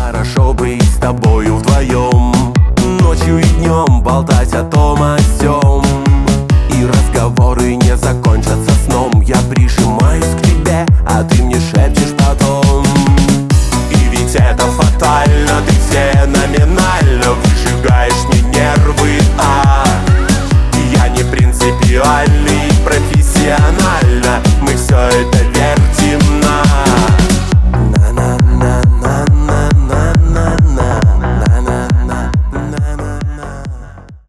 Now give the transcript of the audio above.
хорошо быть с тобою вдвоем. Ночью и днем болтать о